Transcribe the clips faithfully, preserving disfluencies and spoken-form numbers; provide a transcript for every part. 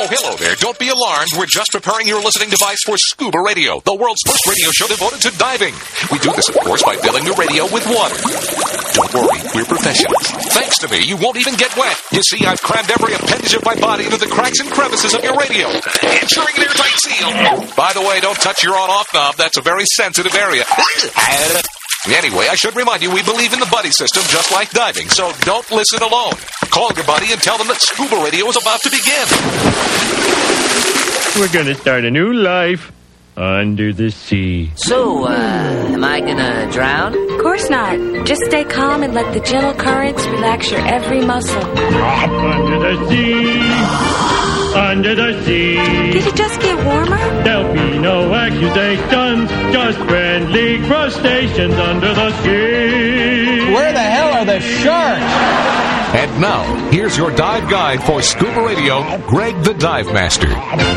Oh, hello there. Don't be alarmed. We're just preparing your listening device for Scuba Radio, the world's first radio show devoted to diving. We do this, of course, by filling the radio with water. Don't worry, we're professionals. Thanks to me, you won't even get wet. You see, I've crammed every appendage of my body into the cracks and crevices of your radio, ensuring an airtight seal. By the way, don't touch your on-off knob. That's a very sensitive area. Anyway, I should remind you, we believe in the buddy system just like diving, so don't listen alone. Call your buddy and tell them that Scuba Radio is about to begin. We're going to start a new life under the sea. So, uh, am I gonna drown? Of course not. Just stay calm and let the gentle currents relax your every muscle. Under the sea, under the sea. Did it just get warmer? There'll be no accusations, just friendly crustaceans under the sea. Where the hell are the sharks? And now, here's your dive guide for Scuba Radio, Greg the Dive Master.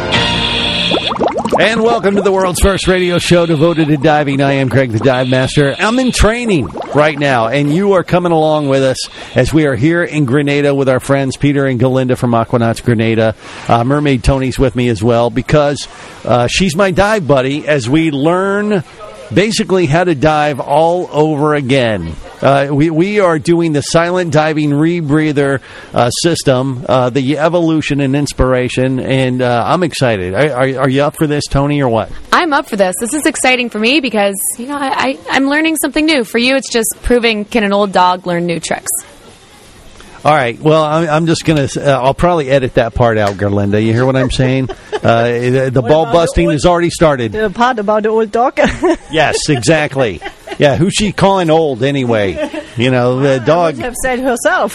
And welcome to the world's first radio show devoted to diving. I am Greg the Dive Master. I'm in training right now, and you are coming along with us as we are here in Grenada with our friends Peter and Galinda from Aquanauts Grenada. Uh, Mermaid Tony's with me as well because uh, she's my dive buddy as we learn basically how to dive all over again. Uh, we, we are doing the silent diving rebreather uh, system, uh, the evolution and inspiration, and uh, I'm excited. Are, are, are you up for this, Tony, or what? I'm up for this. This is exciting for me because, you know, I, I, I'm learning something new. For you, it's just proving, can an old dog learn new tricks? All right. Well, I'm, I'm just going to, uh, I'll probably edit that part out, Galinda. You hear what I'm saying? Uh, the the ball busting old, has already started. The part about the old dog? Yes, exactly. Yeah, who's she calling old anyway? You know, the dog. She have said herself.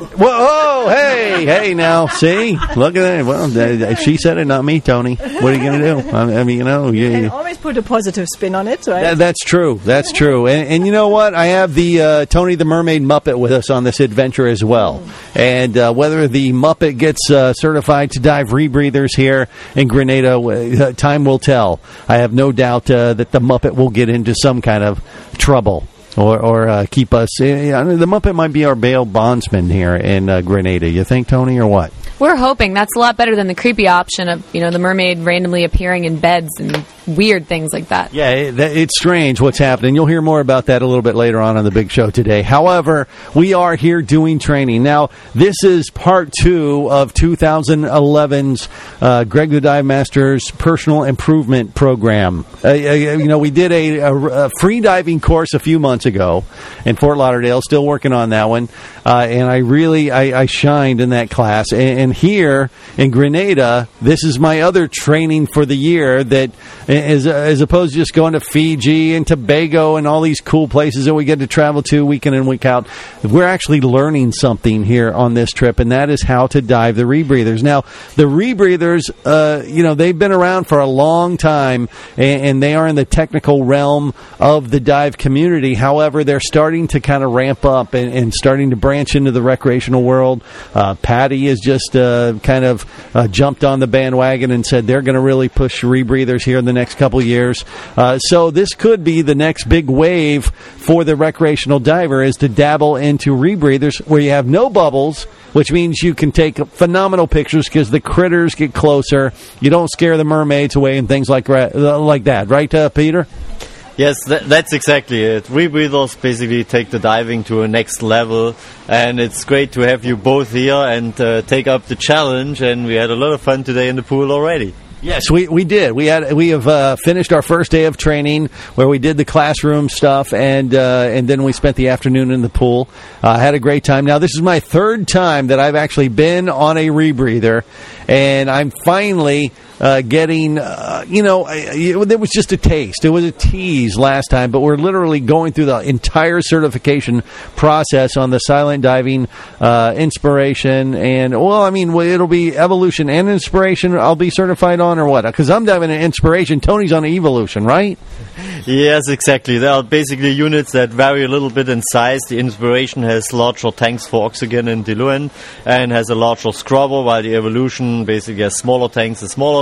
Whoa, hey, hey now, see? Look at that. Well, she said it, not me, Tony. What are you going to do? I mean, you know. You, you always put a positive spin on it, right? That, that's true. That's true. And, and you know what? I have the uh, Tony the Mermaid Muppet with us on this adventure as well. And uh, whether the Muppet gets uh, certified to dive rebreathers here in Grenada, uh, time will tell. I have no doubt uh, that the Muppet will get into some kind of trouble or, or uh, keep us. Uh, the Muppet might be our bail bondsman here in uh, Grenada. You think, Tony, or what? We're hoping. That's a lot better than the creepy option of, you know, the mermaid randomly appearing in beds and weird things like that. Yeah, it, it's strange what's happening. You'll hear more about that a little bit later on on the big show today. However, we are here doing training. Now, this is part two of twenty eleven's uh, Greg the Dive Master's Personal Improvement Program. Uh, you know, we did a, a, a free diving course a few months ago in Fort Lauderdale. Still working on that one. Uh, and I really, I, I shined in that class. And, and here in Grenada, this is my other training for the year that is, as opposed to just going to Fiji and Tobago and all these cool places that we get to travel to week in and week out. We're actually learning something here on this trip, and that is how to dive the rebreathers. Now, the rebreathers, uh, you know, they've been around for a long time, and, and they are in the technical realm of the dive community. However, they're starting to kind of ramp up and, and starting to branch into the recreational world. Uh, Patty is just uh, kind of uh, jumped on the bandwagon and said they're going to really push rebreathers here in the next couple years. Uh, so this could be the next big wave for the recreational diver, is to dabble into rebreathers where you have no bubbles, which means you can take phenomenal pictures because the critters get closer. You don't scare the mermaids away and things like, like that. Right, uh, Peter? Yes, that, that's exactly it. Rebreathers basically take the diving to a next level, and it's great to have you both here and uh, take up the challenge, and we had a lot of fun today in the pool already. Yes, we we did. We had we have uh, finished our first day of training where we did the classroom stuff, and uh, and then we spent the afternoon in the pool. I uh, had a great time. Now, this is my third time that I've actually been on a rebreather, and I'm finally uh, getting, uh, you know, it, it was just a taste. It was a tease last time, but we're literally going through the entire certification process on the silent diving uh, inspiration. And, well, I mean, it'll be evolution and inspiration I'll be certified on, or what? Because I'm diving in inspiration. Tony's on evolution, right? Yes, exactly. There are basically units that vary a little bit in size. The inspiration has larger tanks for oxygen and diluent and has a larger scrubber, while the evolution basically has smaller tanks and smaller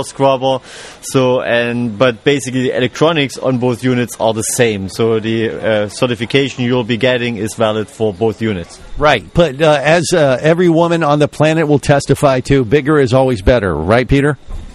scrubber. So and but basically the electronics on both units are the same. So the uh, certification you'll be getting is valid for both units. Right, but uh, as uh, every woman on the planet will testify to, bigger is always better, right, Peter?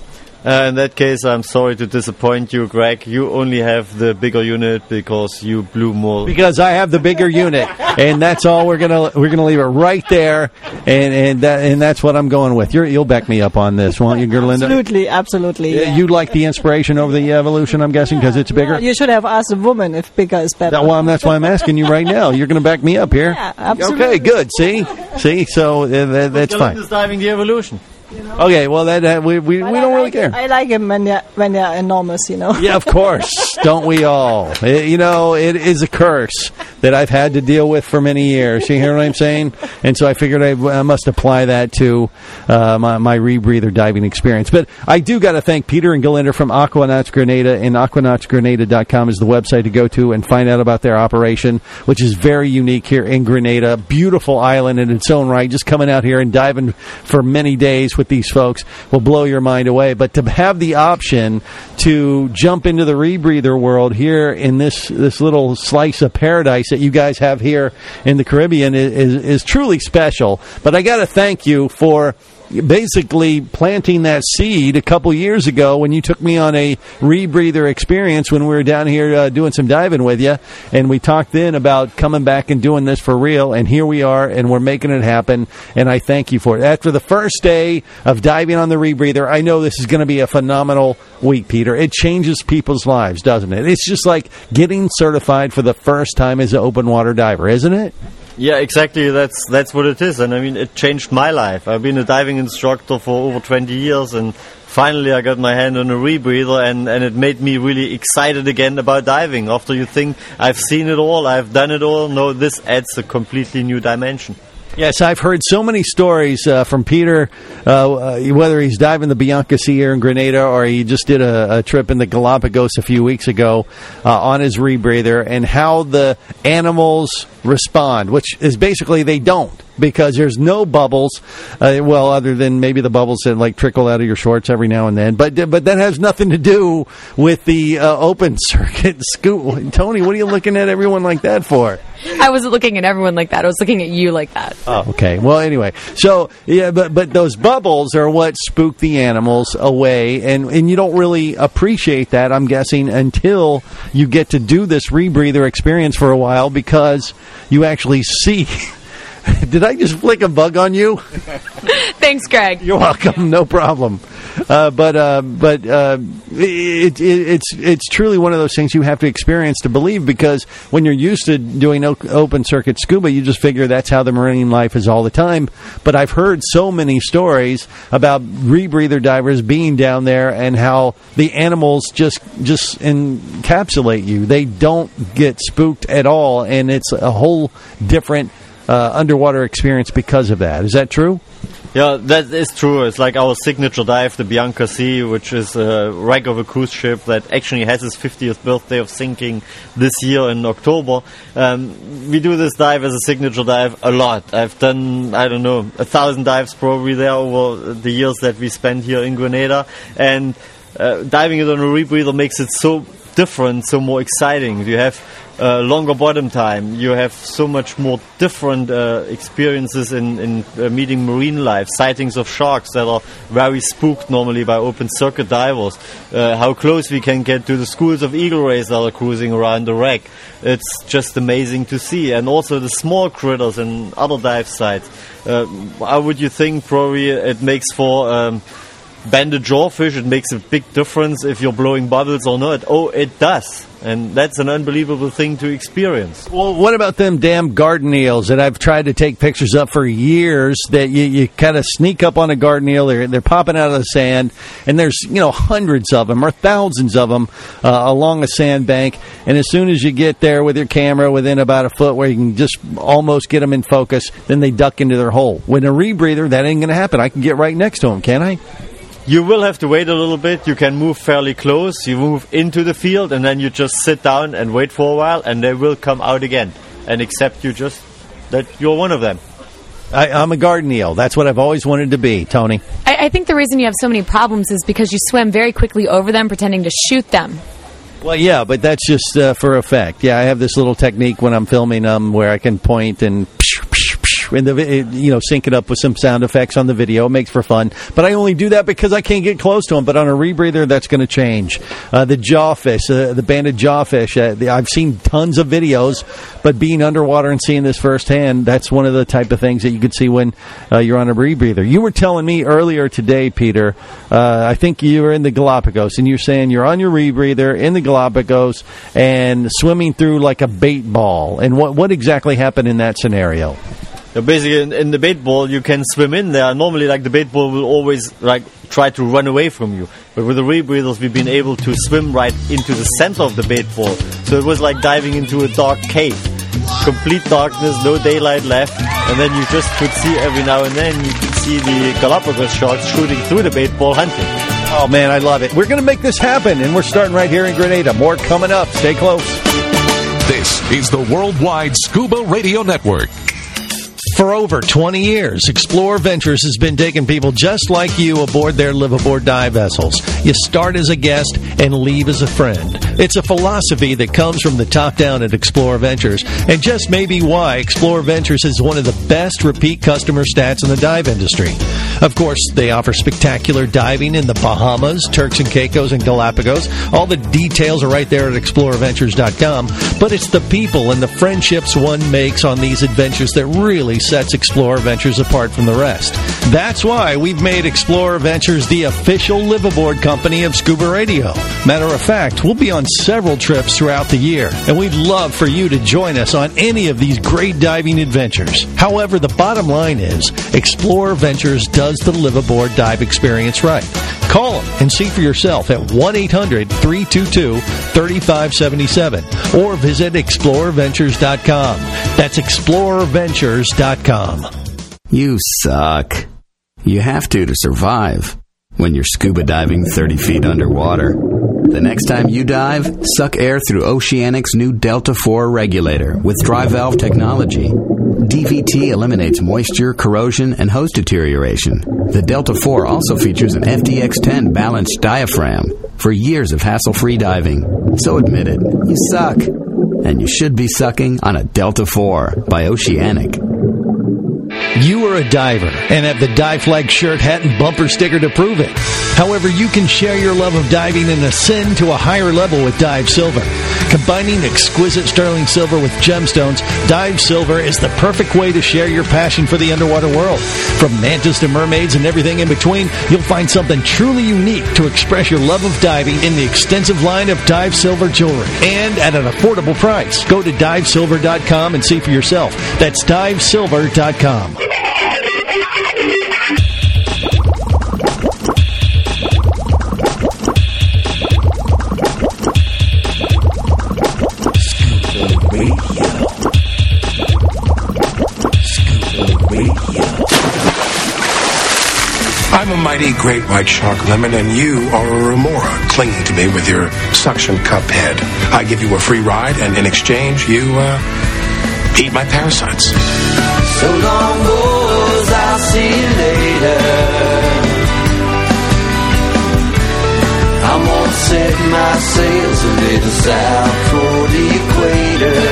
Uh, in that case, I'm sorry to disappoint you, Greg. You only have the bigger unit because you blew more. Because I have the bigger unit, and that's all we're gonna we're gonna leave it right there, and and that and that's what I'm going with. You're, you'll back me up on this, won't you, Gerlinda? Absolutely, absolutely. Yeah. You like the inspiration over the evolution, I'm guessing, because it's bigger. You should have asked a woman if bigger is better. That, well, that's why I'm asking you right now. You're going to back me up here. Yeah, absolutely. Okay, good. See, see, so uh, that, that's fine. Gerlinda's diving the evolution. You know? Okay, well, that, that we we, we don't I really like care. It, I like them when they're when they're enormous, you know. Yeah, of course. Don't we all? It, you know, it is a curse that I've had to deal with for many years. You hear what I'm saying? And so I figured I, I must apply that to uh, my, my rebreather diving experience. But I do got to thank Peter and Gerlinda from Aquanauts Grenada, and aquanauts grenada dot com is the website to go to and find out about their operation, which is very unique here in Grenada. Beautiful island in its own right. Just coming out here and diving for many days with these folks will blow your mind away. But to have the option to jump into the rebreather world here in this this little slice of paradise that you guys have here in the Caribbean is, is, is truly special. But I got to thank you for basically planting that seed a couple years ago when you took me on a rebreather experience when we were down here uh, doing some diving with you, and we talked then about coming back and doing this for real, and here we are, and we're making it happen, and I thank you for it. After the first day of diving on the rebreather, I know this is going to be a phenomenal week, Peter. It changes people's lives, doesn't it? It's just like getting certified for the first time as an open water diver, isn't it? Yeah, exactly. That's that's what it is. And I mean, it changed my life. I've been a diving instructor for over twenty years, and finally I got my hand on a rebreather, and, and it made me really excited again about diving. After you think, I've seen it all, I've done it all, no, this adds a completely new dimension. Yes, I've heard so many stories uh, from Peter, uh, uh, whether he's diving the Bianca Sea here in Grenada or he just did a, a trip in the Galapagos a few weeks ago uh, on his rebreather, and how the animals respond, which is basically they don't, because there's no bubbles, uh, well, other than maybe the bubbles that like trickle out of your shorts every now and then. But but that has nothing to do with the uh, open circuit scoop. Tony, what are you looking at everyone like that for? I wasn't looking at everyone like that. I was looking at you like that. Oh, okay. Well, anyway, so yeah, but but those bubbles are what spook the animals away, and and you don't really appreciate that, I'm guessing, until you get to do this rebreather experience for a while, because you actually see. Did I just flick a bug on you? Thanks, Greg. You're welcome. No problem. Uh, but uh, but uh, it, it, it's it's truly one of those things you have to experience to believe, because when you're used to doing o- open circuit scuba, you just figure that's how the marine life is all the time. But I've heard so many stories about rebreather divers being down there and how the animals just just encapsulate you. They don't get spooked at all, and it's a whole different uh, underwater experience because of that. Is that true? Yeah, that is true. It's like our signature dive, the Bianca Sea, which is a wreck of a cruise ship that actually has its fiftieth birthday of sinking this year in October. Um, we do this dive as a signature dive a lot. I've done, I don't know, a thousand dives probably there over the years that we spent here in Grenada. And uh, diving it on a rebreather makes it so different, so more exciting. You have uh, longer bottom time. You have so much more different uh, experiences in, in uh, meeting marine life, sightings of sharks that are very spooked normally by open circuit divers, uh, how close we can get to the schools of eagle rays that are cruising around the wreck. It's just amazing to see. And also the small critters and other dive sites. Uh, how would you think probably it makes for... Um, banded jawfish, it makes a big difference if you're blowing bubbles or not. Oh, it does. And that's an unbelievable thing to experience. Well, what about them damn garden eels that I've tried to take pictures of for years, that you, you kind of sneak up on a garden eel, they're, they're popping out of the sand, and there's, you know, hundreds of them or thousands of them uh, along a sandbank, and as soon as you get there with your camera within about a foot where you can just almost get them in focus, then they duck into their hole. With a rebreather, that ain't going to happen. I can get right next to them, can't I? You will have to wait a little bit. You can move fairly close. You move into the field, and then you just sit down and wait for a while, and they will come out again and accept you just that you're one of them. I, I'm a garden eel. That's what I've always wanted to be, Tony. I, I think the reason you have so many problems is because you swim very quickly over them, pretending to shoot them. Well, yeah, but that's just uh, for effect. Yeah, I have this little technique when I'm filming them where I can point and and the, you know, sync it up with some sound effects on the video. It makes for fun. But I only do that because I can't get close to them. But on a rebreather, that's going to change. Uh, the jawfish, uh, the banded jawfish, uh, the, I've seen tons of videos, but being underwater and seeing this firsthand, that's one of the type of things that you could see when uh, you're on a rebreather. You were telling me earlier today, Peter, uh, I think you were in the Galapagos, and you're saying you're on your rebreather in the Galapagos and swimming through like a bait ball. And what, what exactly happened in that scenario? Yeah, basically, in, in the bait ball, you can swim in there. Normally, like the bait ball will always like try to run away from you. But with the rebreathers, we've been able to swim right into the center of the bait ball. So it was like diving into a dark cave. Complete darkness, no daylight left. And then you just could see every now and then, you could see the Galapagos sharks shooting through the bait ball hunting. Oh, man, I love it. We're going to make this happen, and we're starting right here in Grenada. More coming up. Stay close. This is the Worldwide Scuba Radio Network. For over twenty years, Explore Ventures has been taking people just like you aboard their live-aboard dive vessels. You start as a guest and leave as a friend. It's a philosophy that comes from the top down at Explore Ventures, and just maybe why Explore Ventures is one of the best repeat customer stats in the dive industry. Of course, they offer spectacular diving in the Bahamas, Turks and Caicos, and Galapagos. All the details are right there at explorer ventures dot com, but it's the people and the friendships one makes on these adventures that really sets Explorer Ventures apart from the rest. That's why we've made Explorer Ventures the official live-aboard company of Scuba Radio. Matter of fact, we'll be on several trips throughout the year, and we'd love for you to join us on any of these great diving adventures. However, the bottom line is, Explorer Ventures does the live-aboard dive experience right. Call them and see for yourself at one eight hundred three two two three five seven seven or visit explorer ventures dot com. That's explorer ventures dot com. You suck. You have to to survive when you're scuba diving thirty feet underwater. The next time you dive, suck air through Oceanic's new Delta four regulator with dry valve technology. D V T eliminates moisture, corrosion, and hose deterioration. The Delta four also features an F D X ten balanced diaphragm for years of hassle-free diving. So admit it, you suck. And you should be sucking on a Delta four by Oceanic. You are a diver and have the Dive Flag shirt, hat, and bumper sticker to prove it. However, you can share your love of diving and ascend to a higher level with Dive Silver. Combining exquisite sterling silver with gemstones, Dive Silver is the perfect way to share your passion for the underwater world. From mantas to mermaids and everything in between, you'll find something truly unique to express your love of diving in the extensive line of Dive Silver jewelry. And at an affordable price. Go to dive silver dot com and see for yourself. That's dive silver dot com. I'm a mighty great white shark lemon, and you are a remora clinging to me with your suction cup head. I give you a free ride, and in exchange, you uh, eat my parasites. So long, boys, I'll see you later. I'm gonna set my sails a little south toward the equator.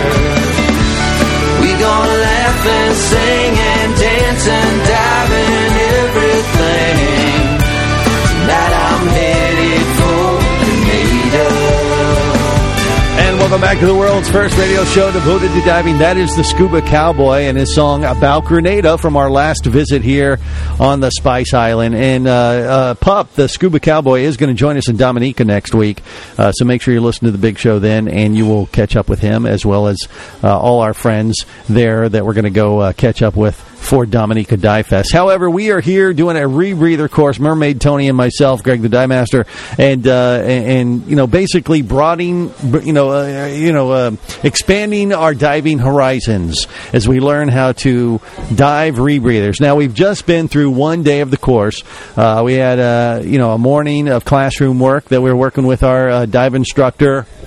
We gonna laugh and sing and dance and dive in everything. Tonight I'm headed for Grenada. And welcome back to the world's first radio show devoted to diving. That is the Scuba Cowboy and his song About Grenada from our last visit here on the Spice Island. And uh, uh, Pup, the Scuba Cowboy, is going to join us in Dominica next week. Uh, so make sure you listen to the big show then, and you will catch up with him as well as uh, all our friends there that we're going to go uh, catch up with for Dominica Dive Fest. However, we are here doing a rebreather course, Mermaid Tony and myself, Greg the Dive Master, and uh, and, and you know basically broadening, you know, uh, you know, uh, expanding our diving horizons as we learn how to dive rebreathers. Now we've just been through one day of the course. Uh, we had uh, you know a morning of classroom work that we were working with our uh, dive instructor.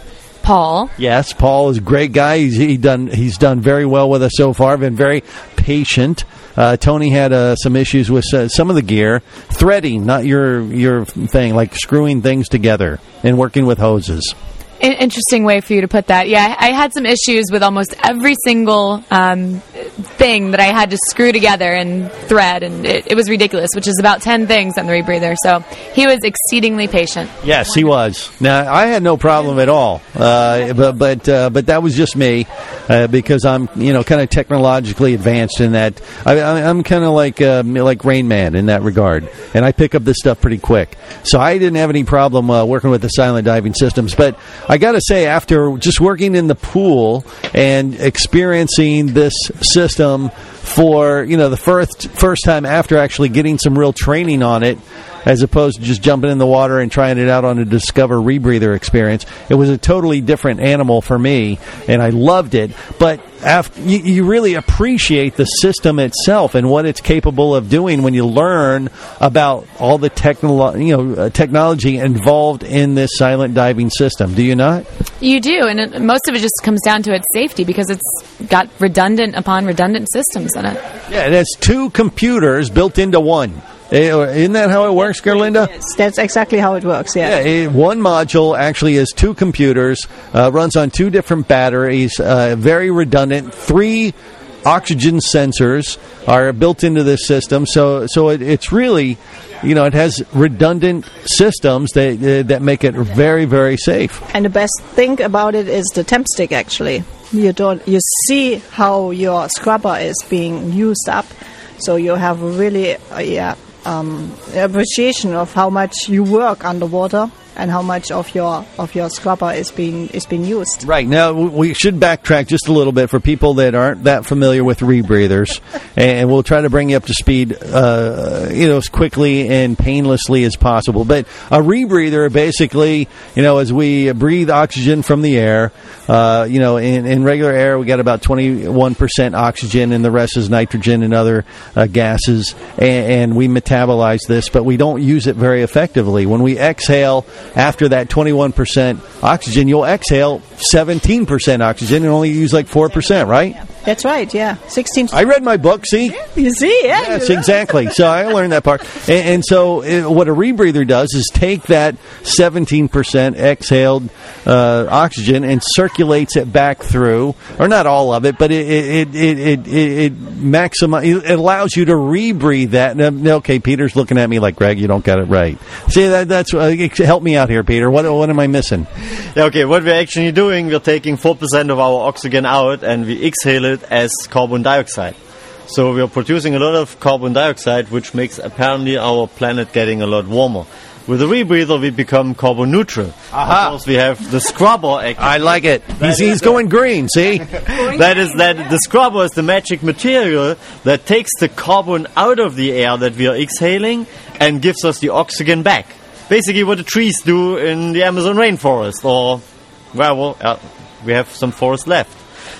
Paul. Yes, Paul is a great guy. He's he done he's done very well with us so far. Been very patient. Uh, Tony had uh, some issues with uh, some of the gear, threading, not your your thing, like screwing things together and working with hoses. An interesting way for you to put that. Yeah, I had some issues with almost every single um, thing that I had to screw together and thread, and it, it was ridiculous, which is about ten things on the rebreather. So he was exceedingly patient. Yes, he was. Now, I had no problem at all, uh, but but uh, but that was just me uh, because I'm you know kind of technologically advanced in that. I, I'm kind of like uh, like Rain Man in that regard, and I pick up this stuff pretty quick. So I didn't have any problem uh, working with the silent diving systems, but I got to say, after just working in the pool and experiencing this system for, you know, the first first time after actually getting some real training on it, as opposed to just jumping in the water and trying it out on a Discover rebreather experience, it was a totally different animal for me, and I loved it. But after, you, you really appreciate the system itself and what it's capable of doing when you learn about all the technolo- you know, uh, technology involved in this silent diving system. Do you not? You do, and it, most of it just comes down to its safety because it's got redundant upon redundant systems in it. Yeah, it has two computers built into one. Isn't that how it works, Gerlinda? Yes, that's exactly how it works, yeah. Yeah, it, one module actually has two computers, uh, runs on two different batteries, uh, very redundant. Three oxygen sensors are built into this system, so so it, it's really, you know, it has redundant systems that uh, that make it very, very safe. And the best thing about it is the temp stick, actually. You don't you see how your scrubber is being used up, so you have a really, uh, yeah, um, appreciation of how much you work underwater and how much of your of your scrubber is being is being used. Right. Now, we should backtrack just a little bit for people that aren't that familiar with rebreathers, and we'll try to bring you up to speed, uh, you know, as quickly and painlessly as possible. But a rebreather, basically, you know, as we breathe oxygen from the air, uh, you know, in, in regular air, we got about twenty-one percent oxygen, and the rest is nitrogen and other uh, gases, and, and we metabolize this, but we don't use it very effectively. When we exhale, after that twenty-one percent oxygen, you'll exhale seventeen percent oxygen and only use like four percent, right? Yeah. That's right, yeah. sixteen I read my book, see? You see, yeah. Yes, exactly. So I learned that part. And, and so it, what a rebreather does is take that seventeen percent exhaled uh, oxygen and circulates it back through, or not all of it, but it it it it, it, it maximizes, it allows you to rebreathe that. And, okay, Peter's looking at me like, Greg, you don't got it right. See, that, that's uh, help me out here, Peter. What what am I missing? Yeah, okay, what we're actually doing, we're taking four percent of our oxygen out and we exhale it as carbon dioxide. So we are producing a lot of carbon dioxide, which makes apparently our planet getting a lot warmer. With a rebreather, we become carbon neutral. Aha. Because we have the scrubber. Actually. I like it. He's, he's going green, see? That is that the scrubber is the magic material that takes the carbon out of the air that we are exhaling and gives us the oxygen back. Basically what the trees do in the Amazon rainforest, or, well, uh, we have some forest left.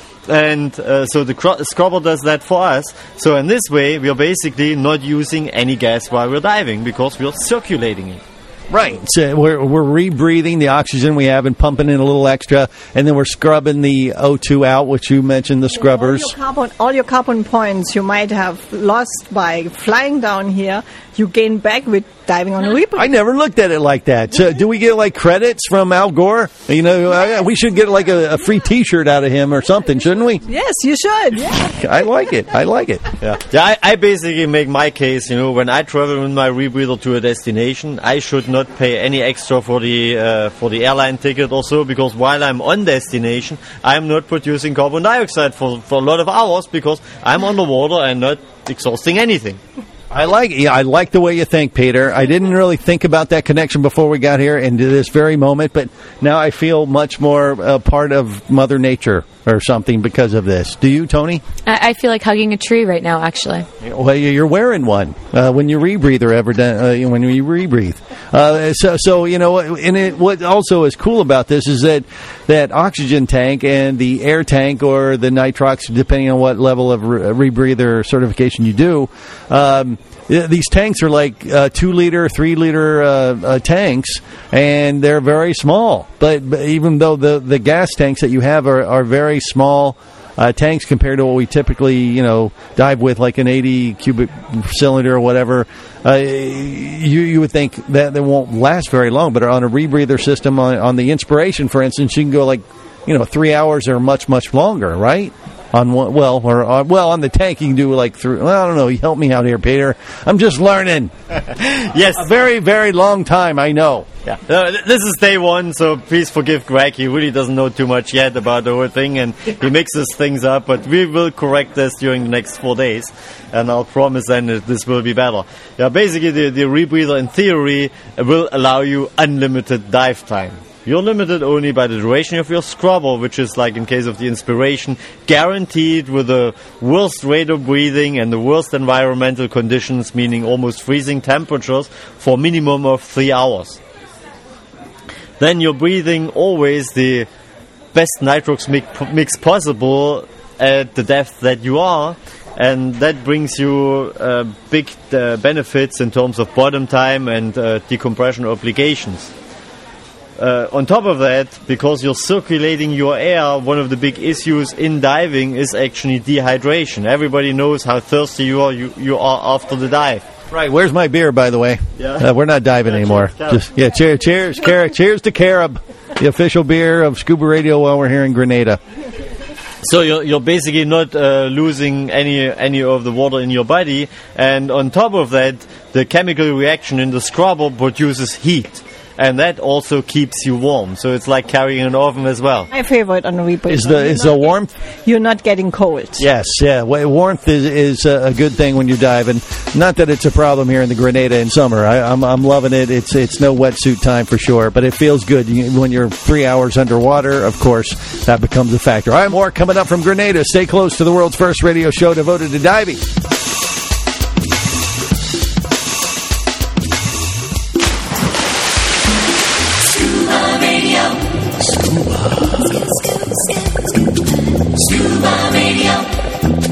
And uh, so the cr- scrubber does that for us. So in this way, we are basically not using any gas while we're diving because we are circulating it. Right. So we're we're rebreathing the oxygen we have and pumping in a little extra, and then we're scrubbing the O two out, which you mentioned, the scrubbers. All your carbon, all your carbon points you might have lost by flying down here, you gain back with diving on a rebreather. I never looked at it like that. So do we get like credits from Al Gore? You know, uh, we should get like a, a free T-shirt out of him or something, shouldn't we? Yes, you should. Yeah. I like it. I like it. Yeah, yeah. I, I basically make my case. You know, when I travel with my rebreather to a destination, I should not pay any extra for the uh, for the airline ticket or so, because while I'm on destination, I'm not producing carbon dioxide for for a lot of hours because I'm on the water and not exhausting anything. I like yeah, I like the way you think, Peter. I didn't really think about that connection before we got here into this very moment, but now I feel much more uh, part of Mother Nature or something because of this. Do you, Tony? I, I feel like hugging a tree right now, actually. Well, you're wearing one uh, when you rebreathe or ever done, uh, when you rebreathe. Uh, so, so you know, and it, what also is cool about this is that that oxygen tank and the air tank or the nitrox, depending on what level of re- rebreather certification you do, um, these tanks are like uh, two liter, three liter uh, uh, tanks, and they're very small. But, but even though the, the gas tanks that you have are, are very small uh, tanks compared to what we typically, you know, dive with, like an eighty cubic cylinder or whatever, uh, you you would think that they won't last very long. But on a rebreather system, on, on the Inspiration, for instance, you can go like, you know, three hours or much, much longer, right? On one, well, or on, well, on the tank you can do like three. Well, I don't know. You help me out here, Peter. I'm just learning. Yes, a very, very long time. I know. Yeah, uh, this is day one, so please forgive Greg. He really doesn't know too much yet about the whole thing, and he mixes things up. But we will correct this during the next four days, and I'll promise then that this will be better. Yeah, basically the the rebreather in theory will allow you unlimited dive time. You're limited only by the duration of your scrubber, which is, like in case of the Inspiration, guaranteed with the worst rate of breathing and the worst environmental conditions, meaning almost freezing temperatures, for a minimum of three hours. Then you're breathing always the best nitrox mix possible at the depth that you are, and that brings you uh, big uh, benefits in terms of bottom time and uh, decompression obligations. Uh, on top of that, because you're circulating your air, one of the big issues in diving is actually dehydration. Everybody knows how thirsty you are you, you are after the dive. Right. Where's my beer, by the way? Yeah. Uh, we're not diving yeah, anymore. Cheers, Just yeah. Cheers, cheers, Car- cheers to Carib, the official beer of Scuba Radio while we're here in Grenada. So you're you're basically not uh, losing any any of the water in your body, and on top of that, the chemical reaction in the scrubber produces heat. And that also keeps you warm, so it's like carrying an oven as well. My favorite on a rebreather is the is the warmth. You're not getting cold. Yes, yeah. Warmth is is a good thing when you're diving. Not that it's a problem here in the Grenada in summer. I, I'm I'm loving it. It's it's no wetsuit time for sure, but it feels good you, when you're three hours underwater. Of course, that becomes a factor. All right, more coming up from Grenada. Stay close to the world's first radio show devoted to diving. Scuba Radio.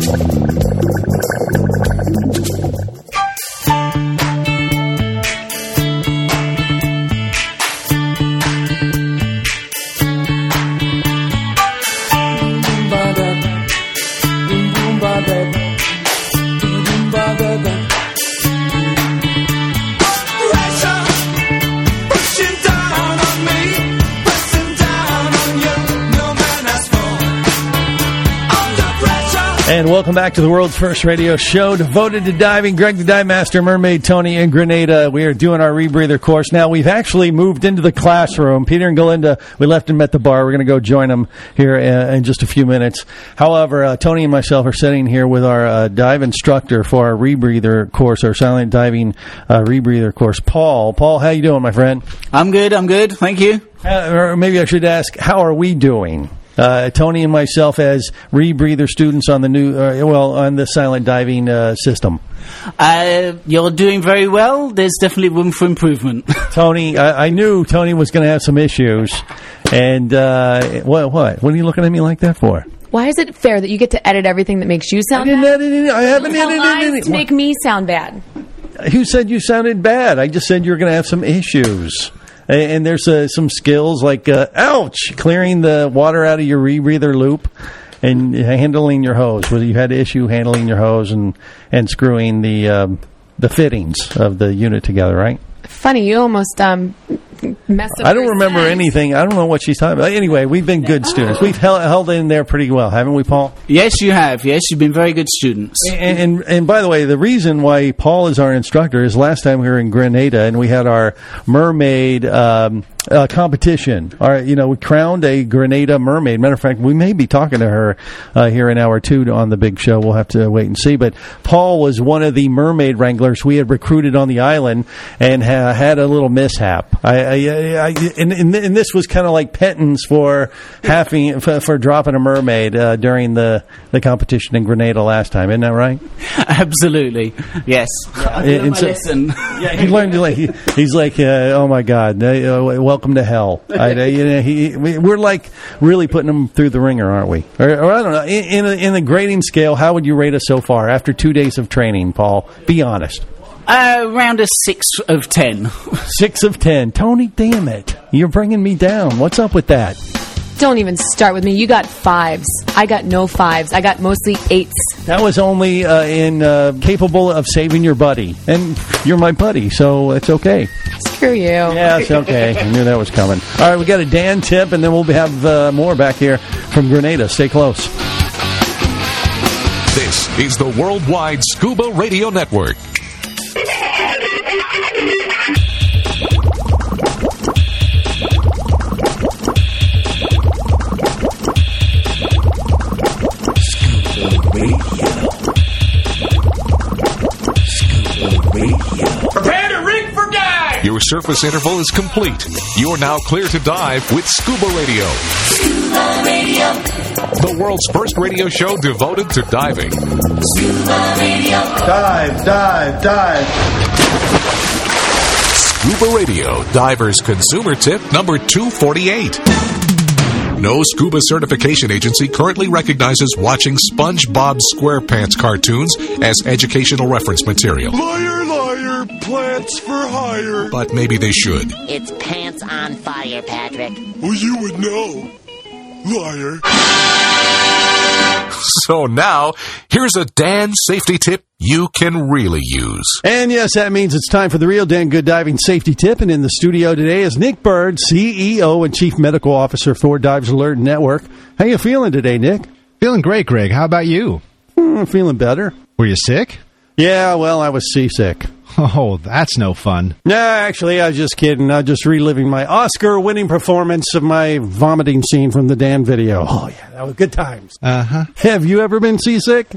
And welcome back to the world's first radio show devoted to diving. Greg the Dive Master, Mermaid Tony in Grenada. We are doing our rebreather course. Now, we've actually moved into the classroom. Peter and Galinda, we left them at the bar. We're going to go join them here in, in just a few minutes. However, uh, Tony and myself are sitting here with our uh, dive instructor for our rebreather course, our silent diving uh, rebreather course, Paul. Paul, how you doing, my friend? I'm good. I'm good. Thank you. Uh, or maybe I should ask, how are we doing? Uh, Tony and myself as rebreather students on the new, uh, well, on the silent diving uh, system. Uh, you're doing very well. There's definitely room for improvement. Tony, I, I knew Tony was going to have some issues. And uh, what? What? What are you looking at me like that for? Why is it fair that you get to edit everything that makes you sound I didn't bad? edit it. I haven't Tell edited lies it. to make me sound bad. Who said you sounded bad? I just said you're going to have some issues. And there's uh, some skills like, uh, ouch, clearing the water out of your rebreather loop and handling your hose. Whether you had an issue handling your hose and, and screwing the um, the fittings of the unit together, right? Funny, you almost um, messed up. I don't remember sense. anything. I don't know what she's talking about. Anyway, we've been good oh. students. We've held, held in there pretty well, haven't we, Paul? Yes, you have. Yes, you've been very good students. And, and, and by the way, the reason why Paul is our instructor is last time we were in Grenada and we had our mermaid um, uh, competition. All right, you know, we crowned a Grenada mermaid. Matter of fact, we may be talking to her uh, here in hour two on the big show. We'll have to wait and see. But Paul was one of the mermaid wranglers we had recruited on the island and ha- had a little mishap. I, I, I, and, and, and this was kind of like penance for having for, for dropping a mermaid uh, during the, the competition in Grenada last time. Isn't that right? Absolutely, yes. I learned my so, lesson. Yeah, he learned. Like, he, he's like, uh, oh my God, uh, welcome to hell. I, uh, you know, he, we, we're like really putting him through the ringer, aren't we? Or, or I don't know. In, in, a, in the grading scale, how would you rate us so far after two days of training, Paul? Be honest. Uh, around a six of ten. Six of ten. Tony, damn it, you're bringing me down. What's up with that? Don't even start with me. You got fives. I got no fives. I got mostly eights. That was only uh, in uh, capable of saving your buddy. And you're my buddy, so it's okay. Screw you. Yeah, it's okay. I knew that was coming. All right, we got a Dan tip, and then we'll have uh, more back here from Grenada. Stay close. This is the Worldwide Scuba Radio Network. Prepare to rig for dive! Your surface interval is complete. You're now clear to dive with Scuba Radio. Scuba Radio. The world's first radio show devoted to diving. Scuba Radio. Dive, dive, dive. Scuba Radio, diver's consumer tip number two forty-eight. No scuba certification agency currently recognizes watching SpongeBob SquarePants cartoons as educational reference material. Liar, liar, plants for hire. But maybe they should. It's pants on fire, Patrick. Well, you would know. Liar. So now, here's a Dan safety tip you can really use. And yes, that means it's time for the real Dan Good Diving Safety Tip. And in the studio today is Nick Bird, C E O and Chief Medical Officer for Dives Alert Network. How you feeling today, Nick? Feeling great, Greg. How about you? Mm, feeling better. Were you sick? Yeah, well, I was seasick. Oh, that's no fun. No, actually, I was just kidding. I was just reliving my Oscar-winning performance of my vomiting scene from the Dan video. Oh, yeah, that was good times. Uh-huh. Have you ever been seasick?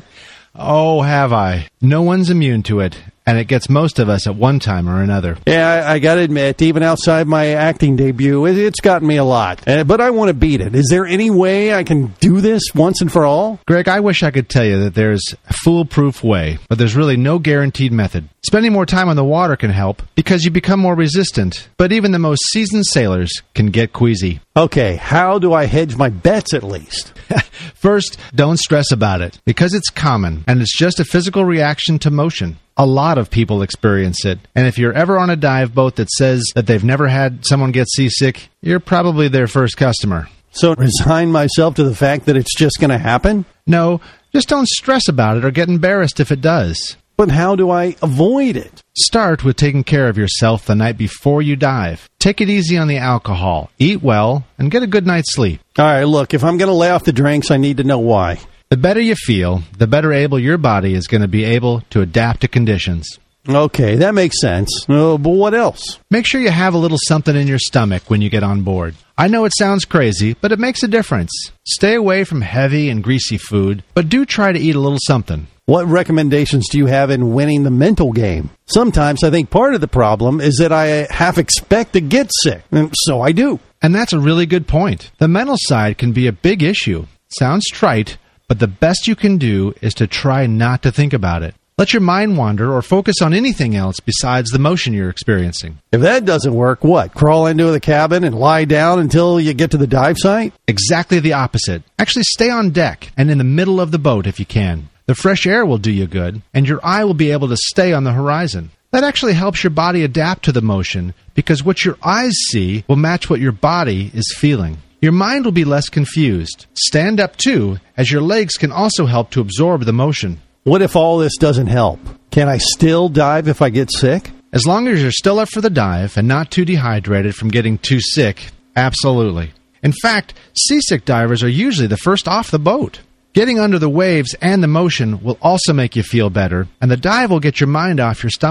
Oh, have I? No one's immune to it, and it gets most of us at one time or another. Yeah, I, I got to admit, even outside my acting debut, it, it's gotten me a lot. Uh, but I want to beat it. Is there any way I can do this once and for all? Greg, I wish I could tell you that there's a foolproof way, but there's really no guaranteed method. Spending more time on the water can help because you become more resistant, but even the most seasoned sailors can get queasy. Okay, how do I hedge my bets at least? First, don't stress about it because it's common and it's just a physical reaction to motion. A lot of people experience it, and if you're ever on a dive boat that says that they've never had someone get seasick, you're probably their first customer. So resign myself to the fact that it's just going to happen? No, just don't stress about it or get embarrassed if it does. But how do I avoid it? Start with taking care of yourself the night before you dive. Take it easy on the alcohol, eat well, and get a good night's sleep. All right, look, if I'm going to lay off the drinks, I need to know why. The better you feel, the better able your body is going to be able to adapt to conditions. Okay, that makes sense. Uh, but what else? Make sure you have a little something in your stomach when you get on board. I know it sounds crazy, but it makes a difference. Stay away from heavy and greasy food, but do try to eat a little something. What recommendations do you have in winning the mental game? Sometimes I think part of the problem is that I half expect to get sick, and so I do. And that's a really good point. The mental side can be a big issue. Sounds trite, but the best you can do is to try not to think about it. Let your mind wander or focus on anything else besides the motion you're experiencing. If that doesn't work, what? Crawl into the cabin and lie down until you get to the dive site? Exactly the opposite. Actually, stay on deck and in the middle of the boat if you can. The fresh air will do you good, and your eye will be able to stay on the horizon. That actually helps your body adapt to the motion because what your eyes see will match what your body is feeling. Your mind will be less confused. Stand up, too, as your legs can also help to absorb the motion. What if all this doesn't help? Can I still dive if I get sick? As long as you're still up for the dive and not too dehydrated from getting too sick, absolutely. In fact, seasick divers are usually the first off the boat. Getting under the waves and the motion will also make you feel better, and the dive will get your mind off your stomach.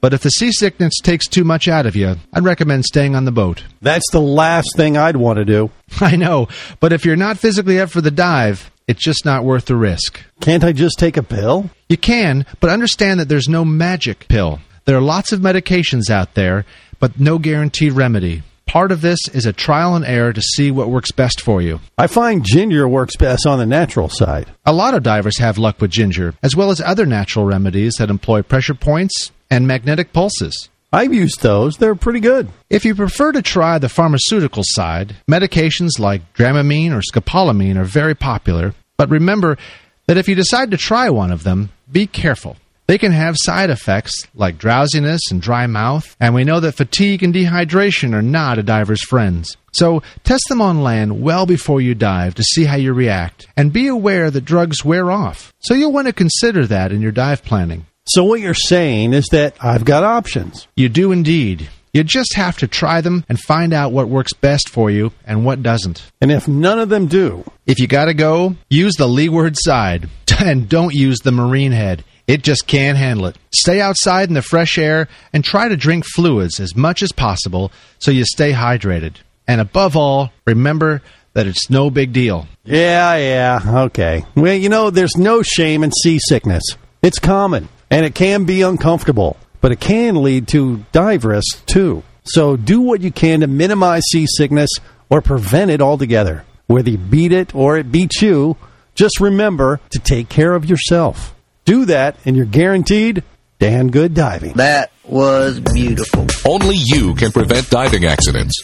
But if the seasickness takes too much out of you, I'd recommend staying on the boat. That's the last thing I'd want to do. I know, but if you're not physically up for the dive, it's just not worth the risk. Can't I just take a pill? You can, but understand that there's no magic pill. There are lots of medications out there, but no guaranteed remedy. Part of this is a trial and error to see what works best for you. I find ginger works best on the natural side. A lot of divers have luck with ginger, as well as other natural remedies that employ pressure points and magnetic pulses. I've used those. They're pretty good. If you prefer to try the pharmaceutical side, medications like Dramamine or scopolamine are very popular. But remember that if you decide to try one of them, be careful. They can have side effects like drowsiness and dry mouth, and we know that fatigue and dehydration are not a diver's friends. So test them on land well before you dive to see how you react, and be aware that drugs wear off. So you'll want to consider that in your dive planning. So what you're saying is that I've got options. You do indeed. You just have to try them and find out what works best for you and what doesn't. And if none of them do? If you gotta go, use the leeward side. And don't use the marine head. It just can't handle it. Stay outside in the fresh air and try to drink fluids as much as possible so you stay hydrated. And above all, remember that it's no big deal. Yeah, yeah, okay. Well, you know, there's no shame in seasickness. It's common, and it can be uncomfortable, but it can lead to dive risks, too. So do what you can to minimize seasickness or prevent it altogether. Whether you beat it or it beats you, just remember to take care of yourself. Do that, and you're guaranteed damn good diving. That was beautiful. Only you can prevent diving accidents.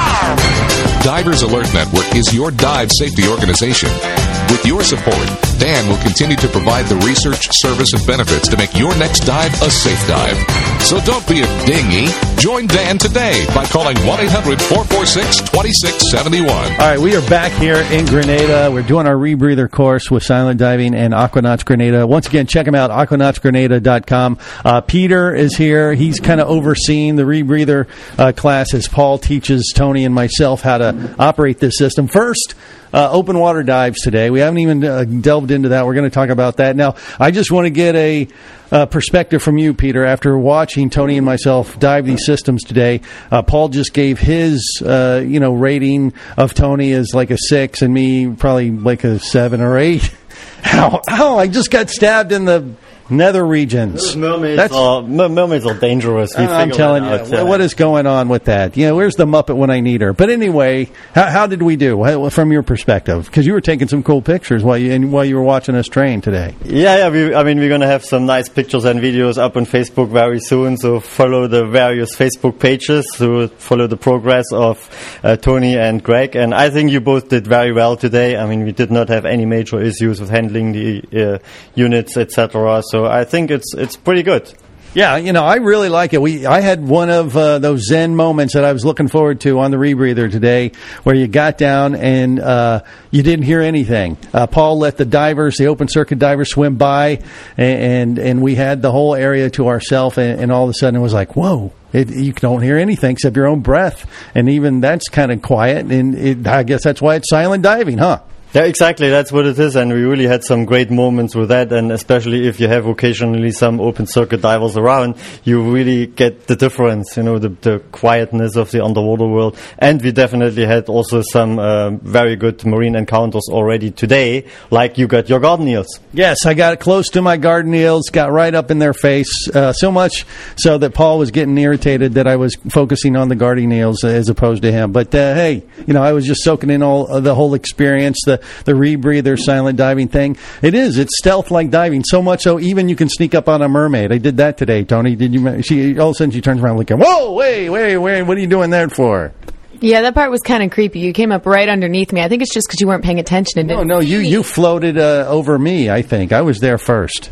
Divers Alert Network is your dive safety organization. With your support, Dan will continue to provide the research, service, and benefits to make your next dive a safe dive. So don't be a dingy. Join Dan today by calling one eight hundred four four six two six seven one. All right, we are back here in Grenada. We're doing our rebreather course with Silent Diving and Aquanauts Grenada. Once again, check them out, aquanauts grenada dot com. Uh, Peter is here. He's kind of overseeing the rebreather uh, class as Paul teaches Tony and myself how to operate this system. First, Uh, open water dives today. We haven't even uh, delved into that. We're going to talk about that. Now, I just want to get a uh, perspective from you, Peter. After watching Tony and myself dive these systems today, uh, Paul just gave his, uh, you know, rating of Tony as like a six and me probably like a seven or eight. Ow, ow, I just got stabbed in the nether regions. Those mermaids are, mer- mermaids are dangerous. We I'm telling you, out, uh, what is going on with that? You know, where's the Muppet when I need her? But anyway, how, how did we do how, from your perspective? Because you were taking some cool pictures while you and while you were watching us train today. Yeah, yeah. We, I mean, we're going to have some nice pictures and videos up on Facebook very soon. So follow the various Facebook pages to follow the progress of uh, Tony and Greg. And I think you both did very well today. I mean, we did not have any major issues with handling the uh, units, et cetera. So I think it's it's pretty good. Yeah, you know, I really like it. We I had one of uh, those Zen moments that I was looking forward to on the rebreather today, where you got down and uh, you didn't hear anything. Uh, Paul let the divers, the open circuit divers, swim by, and and, and we had the whole area to ourselves. And, and all of a sudden, it was like, whoa. It, you don't hear anything except your own breath, and even that's kind of quiet. And it, I guess that's why it's silent diving, huh? Yeah, exactly. That's what it is, and we really had some great moments with that. And especially if you have occasionally some open circuit divers around, you really get the difference. You know, the, the quietness of the underwater world. And we definitely had also some uh, very good marine encounters already today, like you got your garden eels. Yes, I got close to my garden eels, got right up in their face, uh, so much so that Paul was getting irritated that I was focusing on the garden eels as opposed to him. But uh, hey, you know, I was just soaking in all uh, the whole experience. The The rebreather silent diving thing. It is. It's stealth-like diving. So much so, even you can sneak up on a mermaid. I did that today, Tony. Did you? She all of a sudden she turns around looking. Whoa! Wait! Wait! Wait! What are you doing that for? Yeah, that part was kind of creepy. You came up right underneath me. I think it's just because you weren't paying attention. And no, no, you you floated uh, over me. I think I was there first.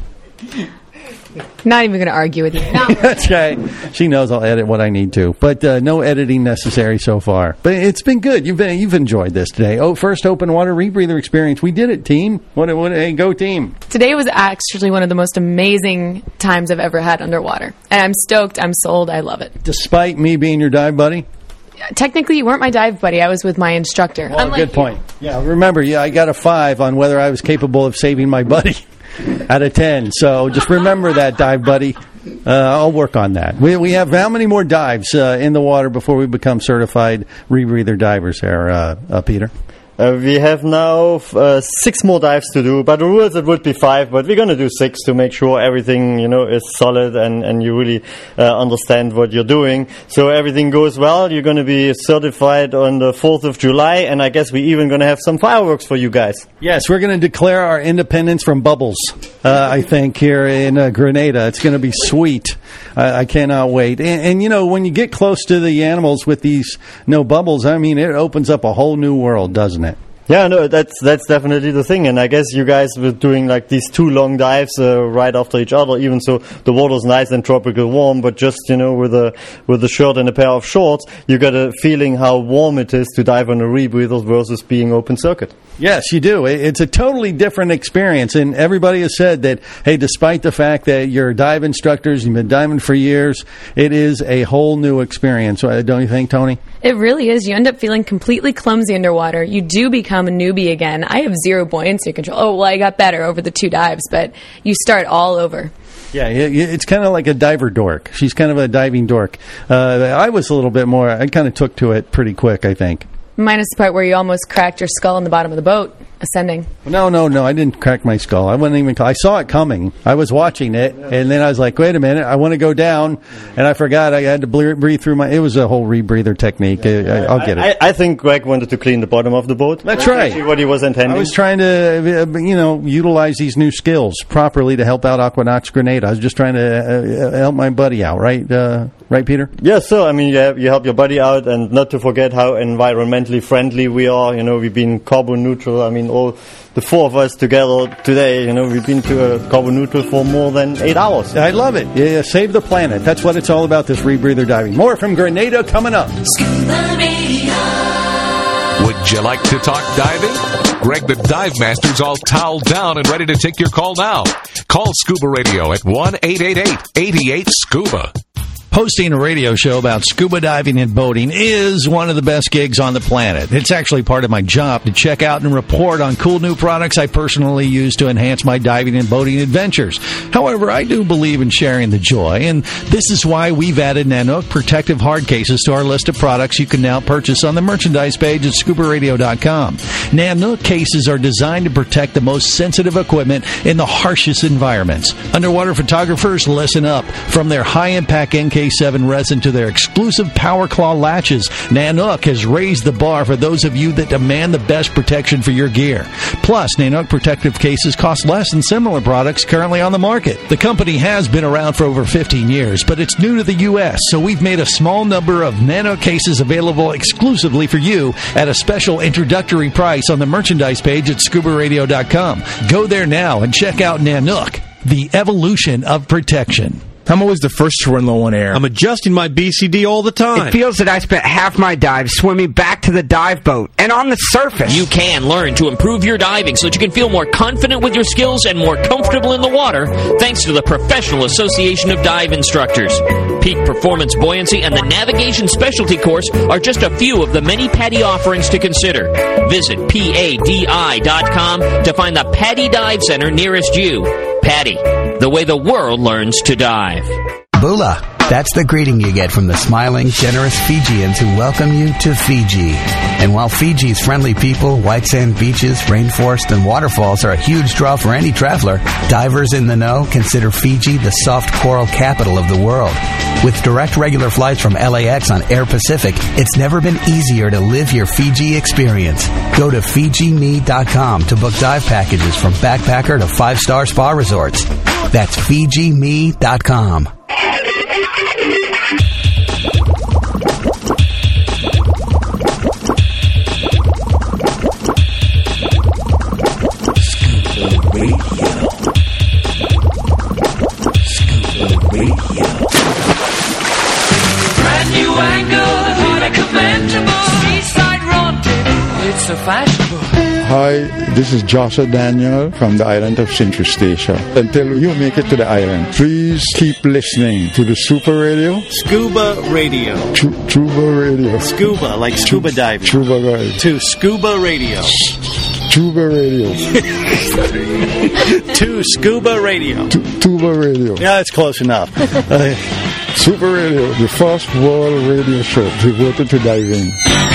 Not even going to argue with you. No. That's right. She knows I'll edit what I need to, but uh, no editing necessary so far. But it's been good. You've been you've enjoyed this today. Oh, first open water rebreather experience. We did it, team. What? What? Hey, go team. Today was actually one of the most amazing times I've ever had underwater, and I'm stoked. I'm sold. I love it. Despite me being your dive buddy. Technically, you weren't my dive buddy. I was with my instructor. Oh, good point. You. Yeah, remember, yeah, I got a five on whether I was capable of saving my buddy. Out of ten. So just remember that, dive buddy. Uh, I'll work on that. We we have how many more dives uh, in the water before we become certified rebreather divers here, uh, uh, Peter? Uh, we have now uh, six more dives to do. By the rules, it would be five, but we're going to do six to make sure everything, you know, is solid and, and you really uh, understand what you're doing. So everything goes well. You're going to be certified on the fourth of July, and I guess we're even going to have some fireworks for you guys. Yes, we're going to declare our independence from bubbles, uh, I think, here in uh, Grenada. It's going to be sweet. I, I cannot wait. And, and, you know, when you get close to the animals with these no bubbles, I mean, it opens up a whole new world, doesn't it? Yeah, no, that's that's definitely the thing, and I guess you guys were doing like these two long dives uh, right after each other. Even so, the water's nice and tropical warm, but just you know, with a with a shirt and a pair of shorts, you got a feeling how warm it is to dive on a rebreather versus being open circuit. Yes, you do. It's a totally different experience, and everybody has said that, hey, despite the fact that you're dive instructors, you've been diving for years, it is a whole new experience. Don't you think, Tony? It really is. You end up feeling completely clumsy underwater. You do become a newbie again. I have zero buoyancy control. Oh, well, I got better over the two dives, but you start all over. Yeah, it's kind of like a diver dork. She's kind of a diving dork. Uh, I was a little bit more, I kind of took to it pretty quick, I think. Minus the part where you almost cracked your skull in the bottom of the boat, ascending. No, no, no, I didn't crack my skull. I wasn't even, I saw it coming. I was watching it, and then I was like, wait a minute, I want to go down, and I forgot I had to breathe through my, it was a whole rebreather technique. I, I'll get it. I, I think Greg wanted to clean the bottom of the boat. That's right. That's what he was intending. I was trying to, you know, utilize these new skills properly to help out Aquanox Grenada. I was just trying to uh, help my buddy out, right? Uh, right, Peter? Yes, so, I mean, you, have, you help your buddy out, and not to forget how environmentally friendly we are. You know, we've been carbon neutral. I mean, all the four of us together today, you know, we've been to a carbon neutral for more than eight hours. I love it. Yeah, save the planet. That's what it's all about, this rebreather diving. More from Grenada coming up. Scuba Radio. Would you like to talk diving? Greg the Dive Master's all toweled down and ready to take your call now. Call Scuba Radio at one eight eight eight, eight eight, SCUBA. Hosting a radio show about scuba diving and boating is one of the best gigs on the planet. It's actually part of my job to check out and report on cool new products I personally use to enhance my diving and boating adventures. However, I do believe in sharing the joy, and this is why we've added Nanook protective hard cases to our list of products you can now purchase on the merchandise page at scuba radio dot com. Nanook cases are designed to protect the most sensitive equipment in the harshest environments. Underwater photographers, listen up. From their high-impact N K seven resin to their exclusive Power Claw latches, Nanook has raised the bar for those of you that demand the best protection for your gear. Plus, Nanook protective cases cost less than similar products currently on the market. The company has been around for over fifteen years, but it's new to the U S, so we've made a small number of Nanook cases available exclusively for you at a special introductory price on the merchandise page at scuba radio dot com. Go there now and check out Nanook, the evolution of protection. I'm always the first to run low on air. I'm adjusting my B C D all the time. It feels that I spent half my dive swimming back to the dive boat and on the surface. You can learn to improve your diving so that you can feel more confident with your skills and more comfortable in the water thanks to the Professional Association of Dive Instructors. Peak Performance Buoyancy and the Navigation Specialty Course are just a few of the many PADI offerings to consider. Visit P A D I dot com to find the PADI Dive Center nearest you. PADI, the way the world learns to dive. Bula. That's the greeting you get from the smiling, generous Fijians who welcome you to Fiji. And while Fiji's friendly people, white sand beaches, rainforest, and waterfalls are a huge draw for any traveler, divers in the know consider Fiji the soft coral capital of the world. With direct regular flights from L A X on Air Pacific, it's never been easier to live your Fiji experience. Go to Fiji Me dot com to book dive packages from backpacker to five-star spa resorts. That's Fiji Me dot com. Brand new angle, what a commendable seaside rendezvous. It's so fashionable. Hi, this is Joshua Daniel from the island of Centrostatia. Until you make it to the island, please keep listening to the Super Radio. Scuba Radio. Tr- Truba Radio. Scuba, like scuba diving. Truba Radio. To Scuba Radio. Tuba Radio. To Scuba Radio. Tu- Tuba Radio. Yeah, it's close enough. Uh, Super Radio, the first world radio show devoted to diving.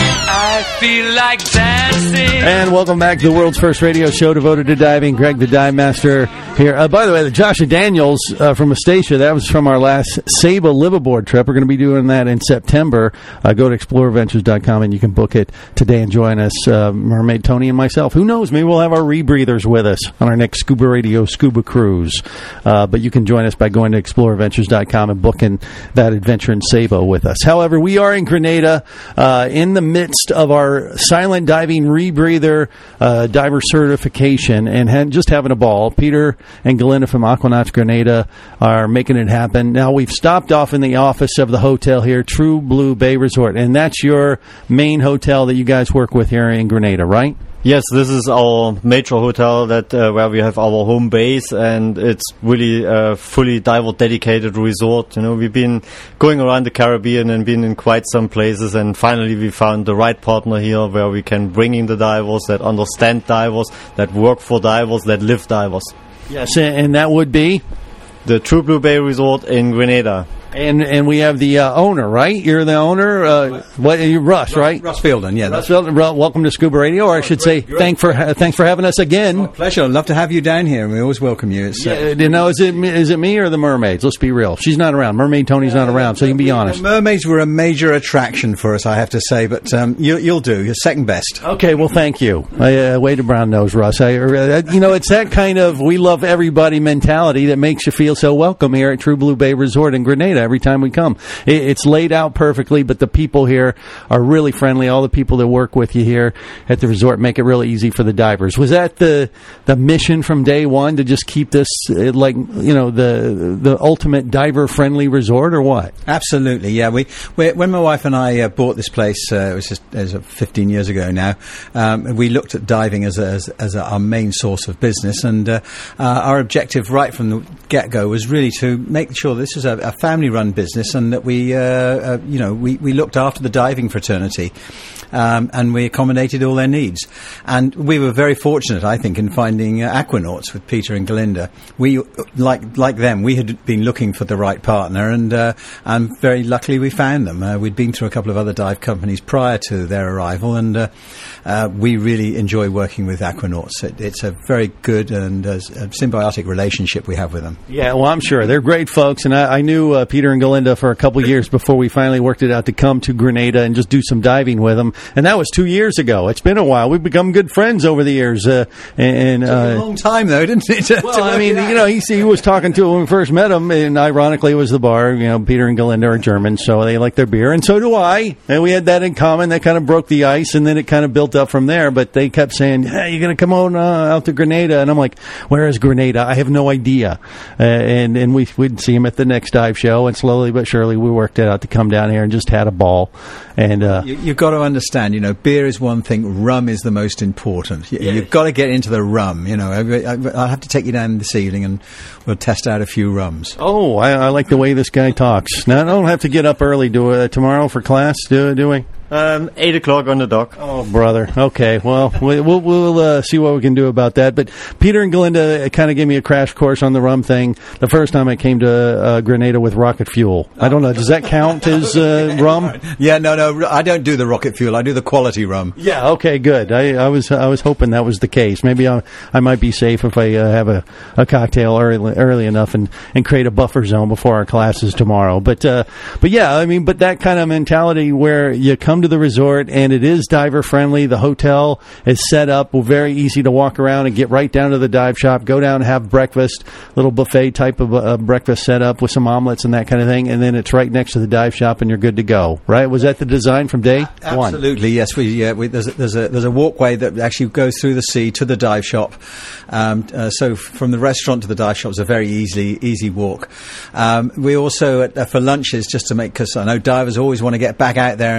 I feel like dancing. And welcome back to the world's first radio show devoted to diving. Greg the Dive Master here. Uh, by the way, the Joshua Daniels uh, from Astacia, that was from our last Saba liveaboard trip. We're going to be doing that in September. Uh, go to explorer ventures dot com and you can book it today and join us, uh, Mermaid Tony and myself. Who knows? Maybe we'll have our rebreathers with us on our next Scuba Radio Scuba Cruise. Uh, but you can join us by going to explorer ventures dot com and booking that adventure in Saba with us. However, we are in Grenada uh, in the midst of our silent diving rebreather uh, diver certification and had, just having a ball. Peter and Galinda from Aquanauts Grenada are making it happen. Now, we've stopped off in the office of the hotel here, True Blue Bay Resort, and that's your main hotel that you guys work with here in Grenada, right? Yes, this is our major hotel that uh, where we have our home base, and it's really a fully diver dedicated resort. You know, we've been going around the Caribbean and been in quite some places, and finally we found the right partner here where we can bring in the divers that understand divers, that work for divers, that live divers. Yes, and that would be the True Blue Bay Resort in Grenada. And and we have the uh, owner, right? You're the owner. Uh, what? You're Russ, right? Russ Fielden, yeah. Russ Fielden. Welcome to Scuba Radio, or I should say, thank for ha- thanks for having us again. Oh, pleasure. I'd love to have you down here. We always welcome you. It's, uh, yeah, you know, is it me, is it me or the mermaids? Let's be real. She's not around. Mermaid Tony's not around, so you can be honest. Mermaids were a major attraction for us, I have to say, but um, you, you'll do. You're second best. Okay, well, thank you. I, uh, way to brown nose, Russ. I, uh, you know, it's that kind of we love everybody mentality that makes you feel so welcome here at True Blue Bay Resort in Grenada every time we come. It's laid out perfectly, but the people here are really friendly. All the people that work with you here at the resort make it really easy for the divers. Was that the the mission from day one, to just keep this uh, like, you know, the the ultimate diver-friendly resort, or what? Absolutely, yeah. We, we when my wife and I uh, bought this place, uh, it was just it was fifteen years ago now, um, we looked at diving as, a, as, as a, our main source of business, and uh, uh, our objective right from the get-go was really to make sure this is a, a family-run business, and that we, uh, uh, you know, we, we looked after the diving fraternity, um, and we accommodated all their needs. And we were very fortunate, I think, in finding uh, Aquanauts with Peter and Galinda. We, like like them, we had been looking for the right partner, and uh, and very luckily we found them. Uh, we'd been through a couple of other dive companies prior to their arrival, and uh, uh, we really enjoy working with Aquanauts. It, it's a very good and uh, symbiotic relationship we have with them. Yeah, well, I'm sure they're great folks, and I, I knew uh, Peter and Galinda for a couple years before we finally worked it out to come to Grenada and just do some diving with them, and that was two years ago. It's been a while. We've become good friends over the years. Uh, and, and uh, it took a long time, though, didn't it? To, well, to I mean, you know, he, he was talking to him when we first met him, and ironically, it was the bar. You know, Peter and Galinda are Germans, so they like their beer, and so do I. And we had that in common. That kind of broke the ice, and then it kind of built up from there. But they kept saying, "Hey, you're going to come on uh, out to Grenada," and I'm like, "Where is Grenada? I have no idea." Uh, and and we we'd see him at the next dive show, and slowly but surely we worked it out to come down here and just had a ball. And uh, you, you've got to understand, you know, beer is one thing, rum is the most important. You, Yeah. You've got to get into the rum. You know, I, I, I'll have to take you down this evening and we'll test out a few rums. Oh, I, I like the way this guy talks. Now, I don't have to get up early do uh, tomorrow for class, do, do we? Um, eight o'clock on the dock. Oh, brother. Okay. Well, we, we'll, we'll uh, see what we can do about that. But Peter and Galinda kind of gave me a crash course on the rum thing the first time I came to uh, Grenada with rocket fuel. I don't know. Does that count as uh, rum? Yeah, no, no. I don't do the rocket fuel. I do the quality rum. Yeah. Okay. Good. I, I was I was hoping that was the case. Maybe I, I might be safe if I uh, have a, a cocktail early early enough and, and create a buffer zone before our classes tomorrow. But uh, but yeah, I mean, but that kind of mentality where you come to the resort and it is diver friendly. The hotel is set up very easy to walk around and get right down to the dive shop. Go down and have breakfast, little buffet type of uh, breakfast set up with some omelets and that kind of thing, and then it's right next to the dive shop and you're good to go. Right? Was that the design from day Absolutely, one? Absolutely, yes. We, yeah, we, there's, a, there's a there's a walkway that actually goes through the sea to the dive shop. Um, uh, so from the restaurant to the dive shop is a very easy easy walk. Um, we also uh, for lunches, just to make, because I know divers always want to get back out there and uh, dive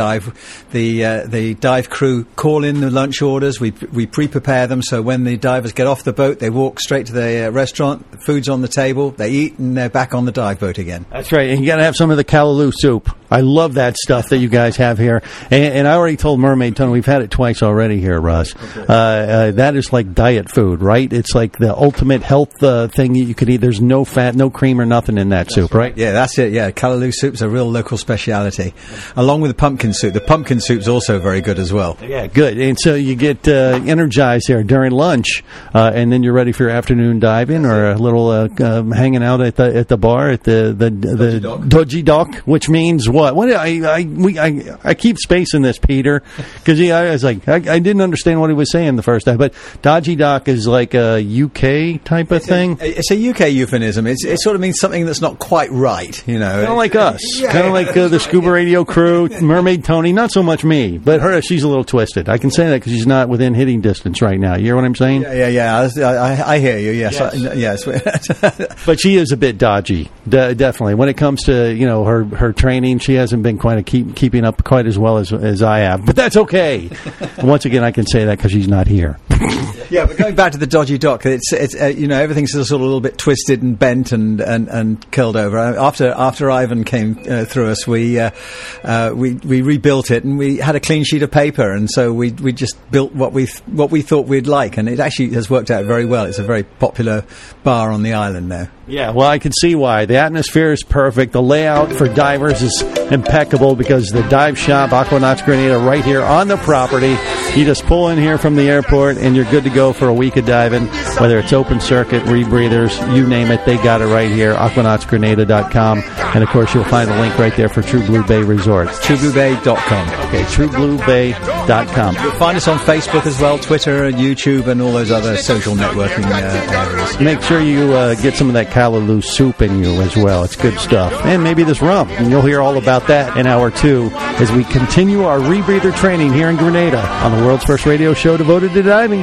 dive, the uh, the dive crew call in the lunch orders. We we pre-prepare them so when the divers get off the boat, they walk straight to the uh, restaurant. The food's on the table. They eat and they're back on the dive boat again. That's right. And you got to have some of the callaloo soup. I love that stuff that you guys have here. And, and I already told Mermaid Tony, we've had it twice already here, Russ. Okay. Uh, uh, that is like diet food, right? It's like the ultimate health uh, thing you could eat. There's no fat, no cream or nothing in that that's soup, right? Yeah, that's it. Yeah, callaloo soup's a real local speciality, along with the pumpkin soup. The pumpkin soup's also very good as well. Yeah, good. And so you get uh, energized there during lunch, uh, and then you're ready for your afternoon dive-in or a little uh, uh, hanging out at the at the bar at the the, the Dodgy Dock, which means what? What I I we I, I keep spacing this, Peter, because I was like I, I didn't understand what he was saying the first time. But Dodgy Dock is like a U K type of it's thing. A, it's a U K euphemism. It's, it sort of means something that's not quite right, you know. Kind of like us, yeah, kind of like uh, the Scuba Radio crew, Mermaid Tony. Not so much me, but her. She's a little twisted. I can say that because she's not within hitting distance right now. You hear what I'm saying? Yeah, yeah, yeah. I, I, I hear you. Yes, yes. I, yes. But she is a bit dodgy, de- definitely. When it comes to you know her, her training, she hasn't been quite a keep, keeping up quite as well as as I have. But that's okay. Once again, I can say that because she's not here. Yeah, but going back to the Dodgy Dock, it's it's uh, you know everything's sort of a little bit twisted and bent and, and, and curled over. After after Ivan came uh, through us, we uh, uh, we we rebuilt it and we had a clean sheet of paper, and so we we just built what we th- what we thought we'd like, and it actually has worked out very well. It's a very popular bar on the island now. Yeah, well, I can see why. The atmosphere is perfect. The layout for divers is impeccable because the dive shop, Aquanauts Grenada, right here on the property. You just pull in here from the airport and you're good to go for a week of diving, whether it's open circuit, rebreathers, you name it, they got it right here, aquanauts grenada dot com. And, of course, you'll find the link right there for True Blue Bay Resort. true blue bay dot com. Okay, true blue bay dot com. You'll find us on Facebook as well, Twitter and YouTube and all those other social networking uh, areas. Make sure you uh, get some of that callaloo soup in you as well. It's good stuff. And maybe this rum. And you'll hear all about that in hour two as we continue our rebreather training here in Grenada on the world's first radio show devoted to diving.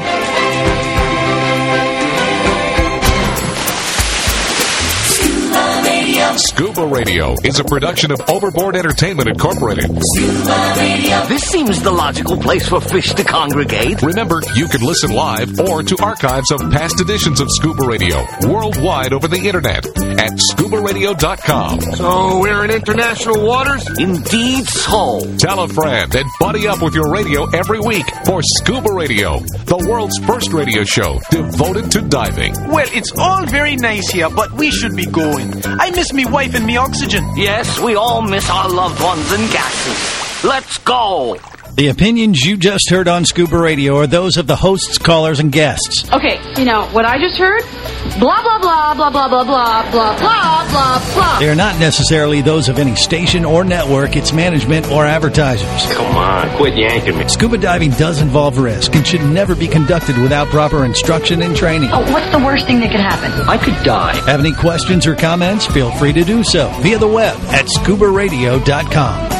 Scuba Radio is a production of Overboard Entertainment Incorporated. Scuba Radio. This seems the logical place for fish to congregate. Remember, you can listen live or to archives of past editions of Scuba Radio worldwide over the internet at scuba radio dot com. So we're in international waters? Indeed so. Tell a friend and buddy up with your radio every week for Scuba Radio, the world's first radio show devoted to diving. Well, it's all very nice here, but we should be going. I miss me wife and me oxygen. Yes, we all miss our loved ones and gases. Let's go. The opinions you just heard on Scuba Radio are those of the hosts, callers, and guests. Okay, you know, what I just heard? Blah, blah, blah, blah, blah, blah, blah, blah, blah, blah, blah. They are not necessarily those of any station or network, its management, or advertisers. Come on, quit yanking me. Scuba diving does involve risk and should never be conducted without proper instruction and training. Oh, what's the worst thing that could happen? I could die. Have any questions or comments? Feel free to do so via the web at scuba radio dot com.